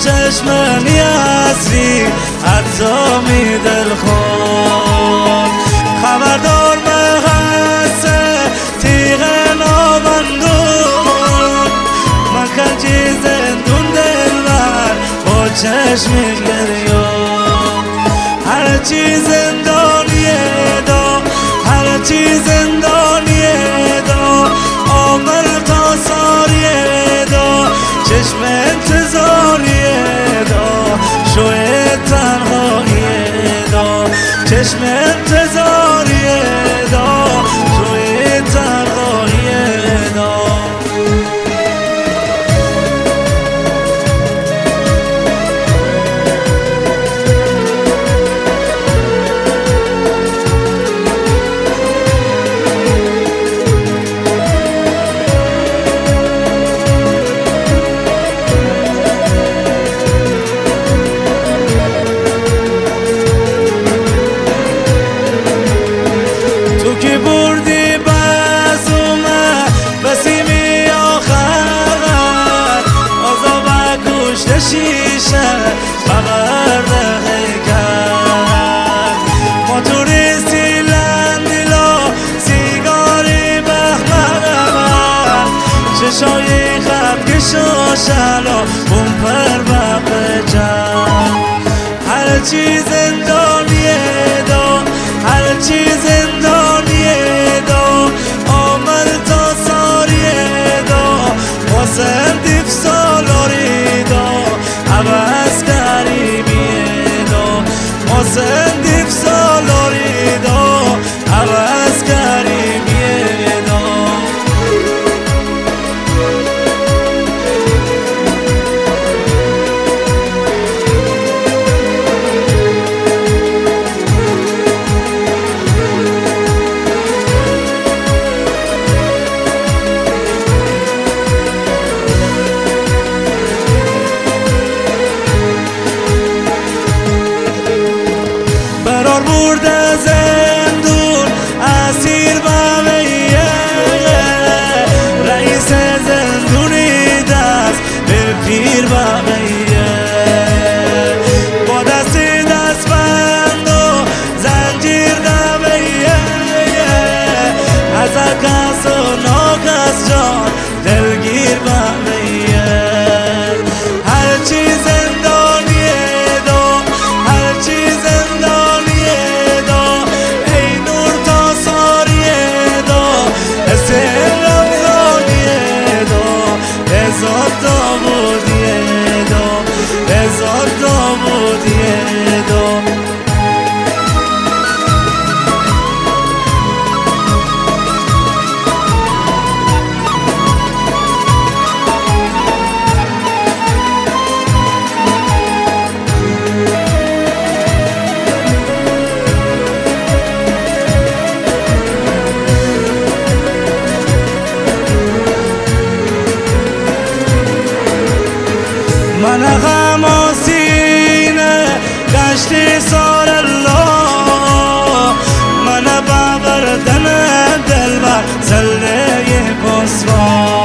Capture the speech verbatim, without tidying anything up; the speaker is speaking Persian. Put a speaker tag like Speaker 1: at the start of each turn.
Speaker 1: چشم نیازی حتی می دل خود خبردار محسه تیغ نابندون من کنجی زندون دلبر با چشم گریون هرچی زندانیه دا هرچی زندانیه دا عامل تا ساریه دا چشم انتظاریه دا شوی تنهاییه دا چشم انتظاریه دا شوی تنهاییه دا که بردی بازومه بسیمی آخر آزا و کشت شیشه بغرده هیکر موتوریستی لندیلا سیگاری بخمرمن چشای خط کشا شلا بومپر بقجم هرچی زندانیه دا هرچی زندانیه دا عامل تا ساریه دا واسه دیف سالاری دا عوض قریبیه دا واسه دیف سالاری دا عوض قریبیه دا برار برده زندون اسیر بامیه رئیس زندونی دست به پیر بامیه با دستی دست بند و زنجیر نمیه از کس و ناکس جان دلگیر بامیه هرچی زندانیه دا هرچی زندانیه هزار داودیه دا هزار داودیه دا من غم و سینه گشتی سار الله من ببردن دلبر زله پسوان